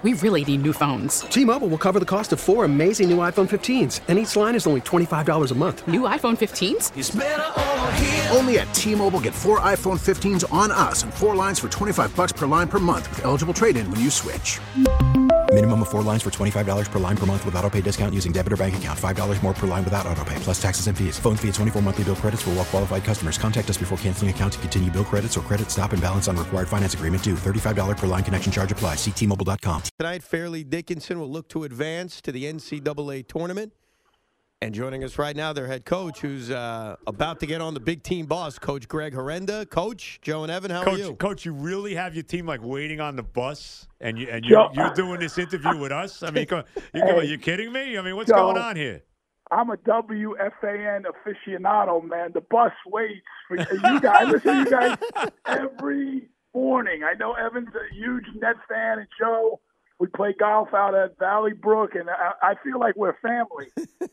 We really need new phones. T-Mobile will cover the cost of 4 amazing new iPhone 15s, and each line is only $25 a month. New iPhone 15s? It's better over here. Only at T-Mobile, get 4 iPhone 15s on us and 4 lines for $25 per line per month with eligible trade-in when you switch. Minimum of 4 lines for $25 per line per month with autopay discount using debit or bank account. $5 more per line without autopay, plus taxes and fees. Phone fee at 24 monthly bill credits for well-qualified customers. Contact us before canceling account to continue bill credits or credit stop and balance on required finance agreement due. $35 per line connection charge applies. See T-Mobile.com. Tonight, Fairleigh Dickinson will look to advance to the NCAA tournament. And joining us right now, their head coach, who's about to get on the big team bus, Coach Greg Herenda. Coach, Joe and Evan, how are you? Coach, you really have your team like waiting on the bus, and you're doing this interview with us? I mean, you kidding me? I mean, what's going on here? I'm a WFAN aficionado, man. The bus waits for you guys. I listen to you guys every morning. I know Evan's a huge Nets fan, and Joe, we play golf out at Valley Brook, and I feel like we're family.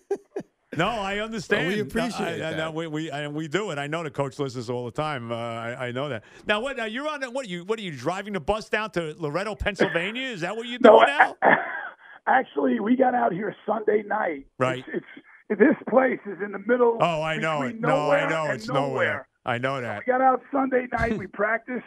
No, I understand. Well, we appreciate that. We do it. I know the coach listens all the time. I know that. Now, you're on? What are you driving the bus down to Loretto, Pennsylvania? Is that what you're doing now? Actually, we got out here Sunday night. Right. This place is in the middle. Oh, I know it. No, I know it's nowhere. I know that. We got out Sunday night. We practiced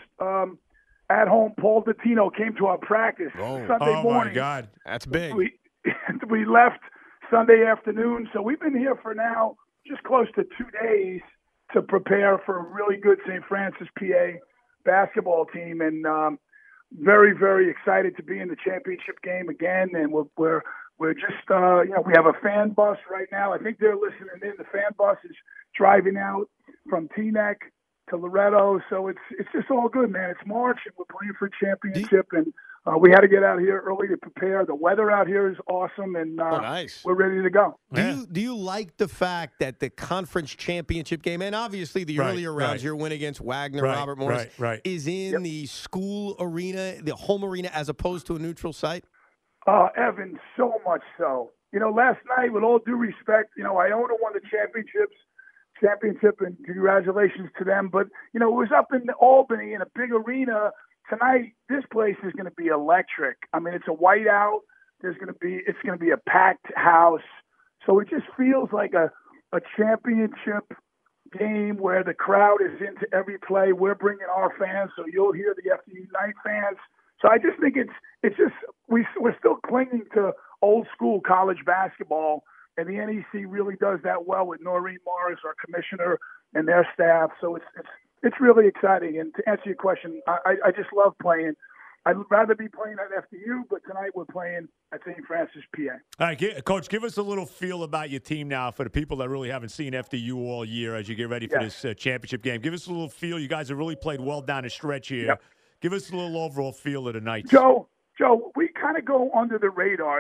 at home. Paul Dottino came to our practice Sunday morning. Oh, my God. That's big. We left Sunday afternoon. So we've been here for now just close to 2 days to prepare for a really good St. Francis, PA basketball team. And very, very excited to be in the championship game again. And we're just, we have a fan bus right now. I think they're listening in. The fan bus is driving out from Teaneck to Loretto. So it's just all good, man. It's March, and we're playing for a championship. And we had to get out here early to prepare. The weather out here is awesome, and nice. We're ready to go. Do you like the fact that the conference championship game, and obviously the earlier rounds, your win against Wagner, Robert Morris, is in the school arena, the home arena, as opposed to a neutral site? Evan, so much so. Last night, with all due respect, Iona won the championship, and congratulations to them. But, it was up in Albany in a big arena. Tonight, this place is going to be electric. I mean, it's a whiteout. It's going to be a packed house. So it just feels like a championship game where the crowd is into every play. We're bringing our fans, so you'll hear the FDU Knight fans. So I just think it's just we're still clinging to old school college basketball, and the NEC really does that well with Noreen Morris, our commissioner, and their staff. So it's really exciting. And to answer your question, I just love playing. I'd rather be playing at FDU, but tonight we're playing at St. Francis, PA. All right, Coach, give us a little feel about your team now for the people that really haven't seen FDU all year as you get ready for this championship game. Give us a little feel. You guys have really played well down the stretch here. Yep. Give us a little overall feel of the night. Joe, we kind of go under the radar.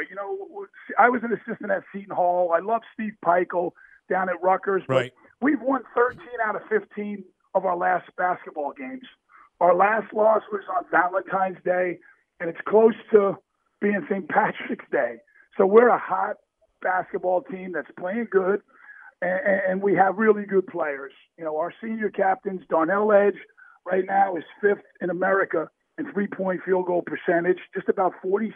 I was an assistant at Seton Hall. I love Steve Peichel down at Rutgers. But we've won 13 out of 15 of our last basketball games. Our last loss was on Valentine's Day, and it's close to being St. Patrick's Day. So we're a hot basketball team that's playing good, and we have really good players. Our senior captains, Darnell Edge, right now is 5th in America in three-point field goal percentage, just about 47%.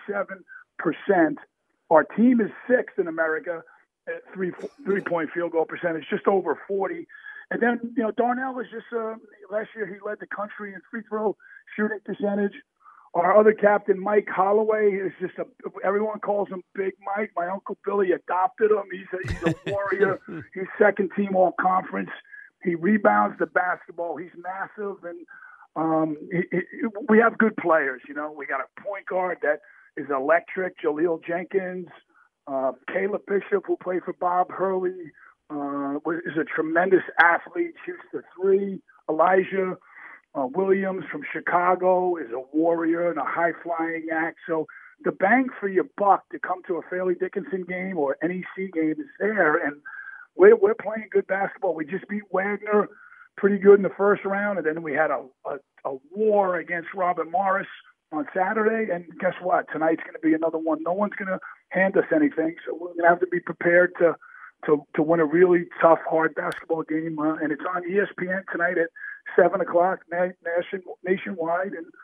Our team is 6th in America at three-point field goal percentage, just over 40. And then, Darnell was just, last year he led the country in free throw shooting percentage. Our other captain, Mike Holloway, is just everyone calls him Big Mike. My Uncle Billy adopted him. He's a warrior. He's second team all conference. He rebounds the basketball. He's massive. And we have good players. We got a point guard that is electric, Jaleel Jenkins, Caleb Bishop, who played for Bob Hurley, is a tremendous athlete, shoots the three. Elijah Williams from Chicago is a warrior and a high-flying act. So the bang for your buck to come to a Fairleigh Dickinson game or NEC game is there, and we're playing good basketball. We just beat Wagner pretty good in the first round, and then we had a war against Robert Morris on Saturday, and guess what? Tonight's going to be another one. No one's going to hand us anything, so we're going to have to be prepared to win a really tough, hard basketball game, and it's on ESPN tonight at 7 o'clock nationwide, and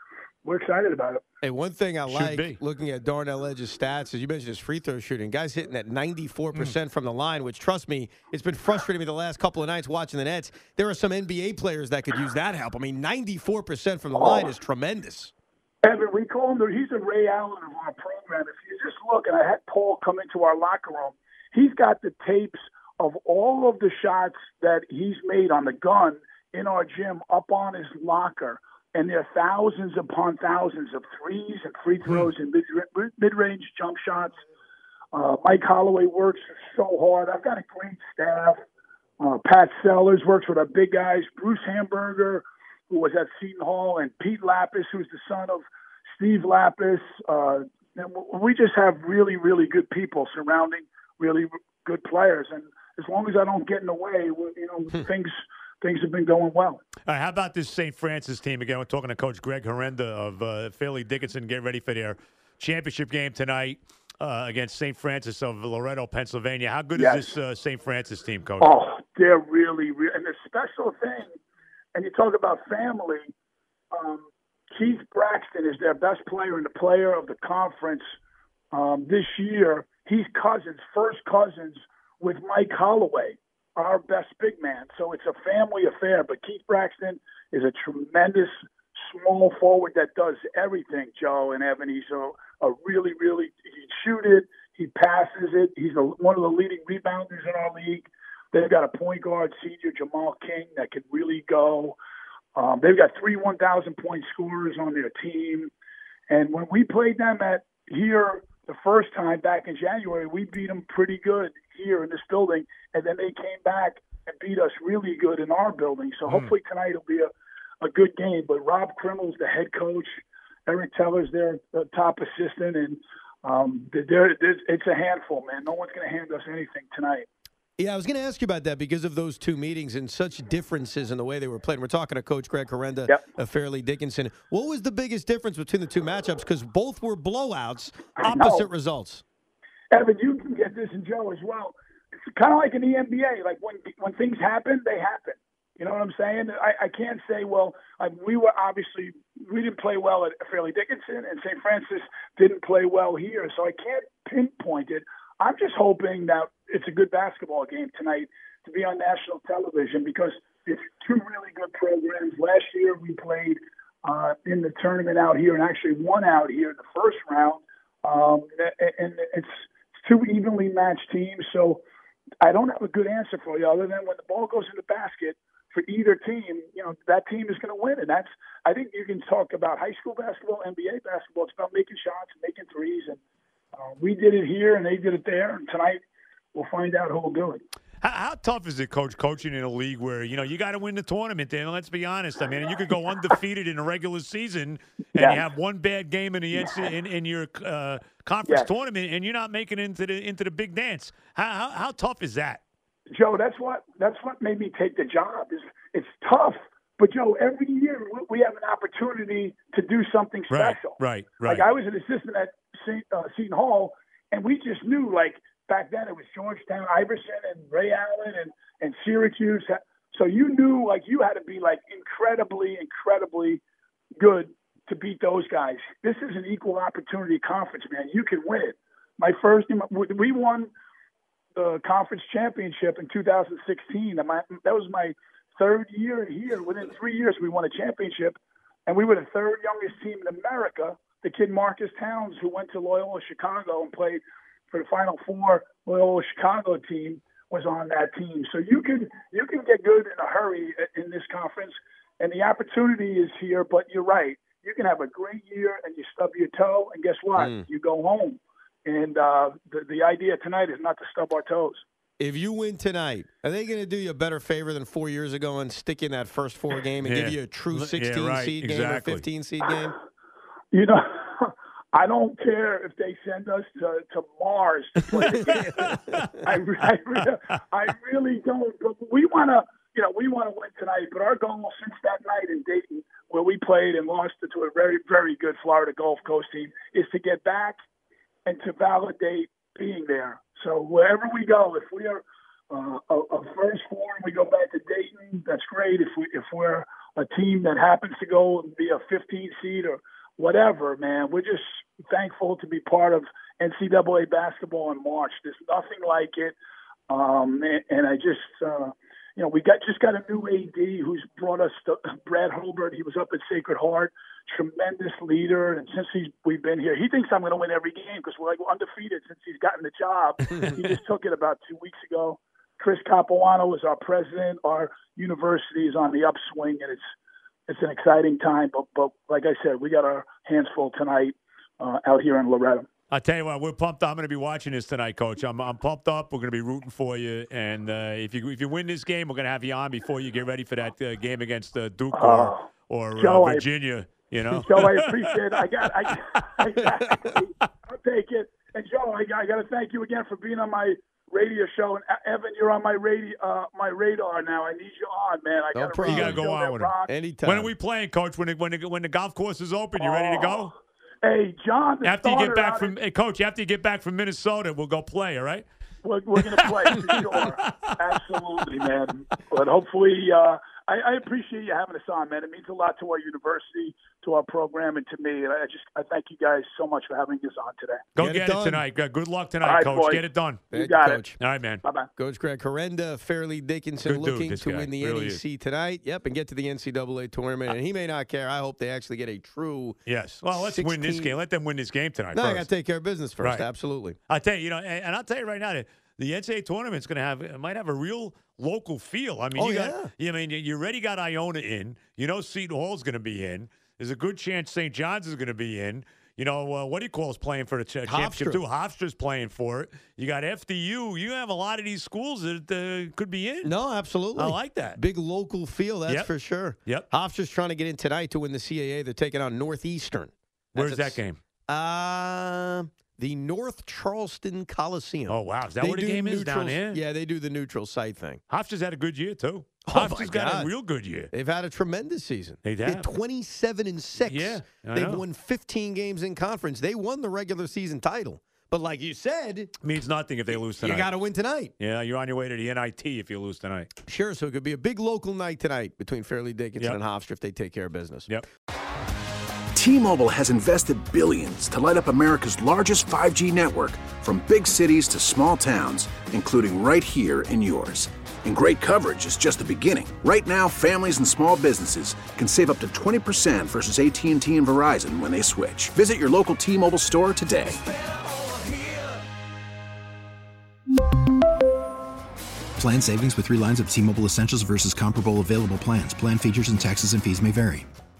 we're excited about it. Hey, one thing I like be. looking at Darnell Edge's stats is you mentioned his free throw shooting. Guys hitting at 94% from the line, which, trust me, it's been frustrating me the last couple of nights watching the Nets. There are some NBA players that could use that help. I mean, 94% from the line is tremendous. Evan, we call him, he's a Ray Allen of our program. If you just look, and I had Paul come into our locker room, he's got the tapes of all of the shots that he's made on the gun in our gym up on his locker. And there are thousands upon thousands of threes and free throws and mid-range jump shots. Mike Holloway works so hard. I've got a great staff. Pat Sellers works with our big guys. Bruce Hamburger, who was at Seton Hall, and Pete Lapis, who's the son of Steve Lapis. And we just have really, really good people surrounding really good players. And as long as I don't get in the way, things have been going well. All right, how about this St. Francis team? Again, we're talking to Coach Greg Horrenda of Fairleigh Dickinson. Get ready for their championship game tonight against St. Francis of Loretto, Pennsylvania. How good is this St. Francis team, Coach? Oh, they're really, and the special thing, and you talk about family, Keith Braxton is their best player and the player of the conference this year. He's first cousins with Mike Holloway, our best big man. So it's a family affair. But Keith Braxton is a tremendous small forward that does everything, Joe and Evan. He's a really, really – he shoot it. He passes it. He's one of the leading rebounders in our league. They've got a point guard, senior Jamal King, that can really go. They've got 3 1,000-point scorers on their team. And when we played them here the first time back in January, we beat them pretty good here in this building. And then they came back and beat us really good in our building. So hopefully tonight will be a good game. But Rob Krimmel's the head coach. Eric Teller's their top assistant. And it's a handful, man. No one's going to hand us anything tonight. Yeah, I was going to ask you about that because of those two meetings and such differences in the way they were played. We're talking to Coach Greg Horrenda of Fairleigh Dickinson. What was the biggest difference between the two matchups? Because both were blowouts, opposite results. Evan, you can get this, and Joe as well. It's kind of like in the NBA. Like when things happen, they happen. You know what I'm saying? I can't say, we didn't play well at Fairleigh Dickinson, and St. Francis didn't play well here. So I can't pinpoint it. I'm just hoping that it's a good basketball game tonight to be on national television because it's two really good programs. Last year we played in the tournament out here and actually won out here in the first round. And it's two evenly matched teams. So I don't have a good answer for you other than when the ball goes in the basket for either team, that team is going to win. And I think you can talk about high school basketball, NBA basketball. It's about making shots and making threes. And we did it here and they did it there. And tonight we'll find out who will do it. How tough is it, Coach, coaching in a league where, you got to win the tournament, and let's be honest. I mean, you could go undefeated in a regular season and you have one bad game in your conference tournament and you're not making it into the big dance. How tough is that? Joe, that's what made me take the job. It's tough. But, Joe, every year we have an opportunity to do something special. Right. Like I was an assistant at Seton Hall, and we just knew, back then it was Georgetown, Iverson, and Ray Allen, and Syracuse. So you knew, you had to be, incredibly, incredibly good to beat those guys. This is an equal opportunity conference, man. You can win it. We won the conference championship in 2016. That was my third year here. Within 3 years, we won a championship, and we were the third youngest team in America. The kid Marcus Towns, who went to Loyola Chicago and played for the Final Four Loyola Chicago team, was on that team. So you can get good in a hurry in this conference, and the opportunity is here. But you're right. You can have a great year, and you stub your toe, and guess what? You go home. And the idea tonight is not to stub our toes. If you win tonight, are they going to do you a better favor than 4 years ago and stick in that first 4 game and give you a true 16-seed game or 15-seed game? I don't care if they send us to Mars to play the game. I really don't. But we want to win tonight. But our goal since that night in Dayton, where we played and lost to a very, very good Florida Gulf Coast team, is to get back and to validate being there. So wherever we go, if we are a first 4 and we go back to Dayton, that's great. If we're a team that happens to go and be a 15 seed or whatever, man. We're just thankful to be part of NCAA basketball in March. There's nothing like it. And I just, we just got a new AD who's brought us Brad Hobart. He was up at Sacred Heart, tremendous leader. And since we've been here, he thinks I'm going to win every game because we're undefeated since he's gotten the job. He just took it about 2 weeks ago. Chris Capuano is our president. Our university is on the upswing, and it's an exciting time. But like I said, we got our hands full tonight out here in Loretto. I tell you what, we're pumped up. I'm going to be watching this tonight, Coach. I'm pumped up. We're going to be rooting for you. And if you win this game, we're going to have you on before you get ready for that game against Duke or Joe, Virginia. Joe, I appreciate it. I'll take it. And Joe, I got to thank you again for being on my radio show. And Evan, you're on my radar now. I need you on, man. You got to go on with him. Anytime. When are we playing, Coach? When the golf course is open, you ready to go? Hey, John. After you get back Coach, after you get back from Minnesota, we'll go play. All right. We're going to play for sure. Absolutely, man. But hopefully, I appreciate you having us on, man. It means a lot to our university, to our program, and to me. And I thank you guys so much for having us on today. Go get it tonight. Good luck tonight, Coach. Boys. Get it done. You got Coach. it. All right, man. Bye-bye. Coach Greg Herenda, Fairleigh Dickinson, Good dude, looking this to guy. win the Really NEC tonight. Yep, and get to the NCAA tournament. And he may not care. I hope they actually get a true. Yes. Well, let's win this game. Let them win this game tonight. No, first. I got to take care of business first. Right. Absolutely. I tell you, and I'll tell you right now that the NCAA tournament's going to might have a real local feel. I mean, you already got Iona in. You know, Seton Hall's going to be in. There's a good chance St. John's is going to be in. You know, what do you call is playing for the championship too? Hofstra's playing for it. You got FDU. You have a lot of these schools that could be in. No, absolutely. I like that. Big local feel, that's for sure. Yep. Hofstra's trying to get in tonight to win the CAA. They're taking on Northeastern. Where's that game? The North Charleston Coliseum. Oh, wow. Is that where the game is down there? Yeah, they do the neutral site thing. Hofstra's had a good year, too. Hofstra's got a real good year. They've had a tremendous season. They They're have. 27-6. Yeah, They've won 15 games in conference. They won the regular season title. But like you said, it means nothing if they lose tonight. You got to win tonight. Yeah, you're on your way to the NIT if you lose tonight. Sure, so it could be a big local night tonight between Fairleigh Dickinson and Hofstra if they take care of business. Yep. T-Mobile has invested billions to light up America's largest 5G network, from big cities to small towns, including right here in yours. And great coverage is just the beginning. Right now, families and small businesses can save up to 20% versus AT&T and Verizon when they switch. Visit your local T-Mobile store today. Plan savings with 3 lines of T-Mobile Essentials versus comparable available plans. Plan features and taxes and fees may vary.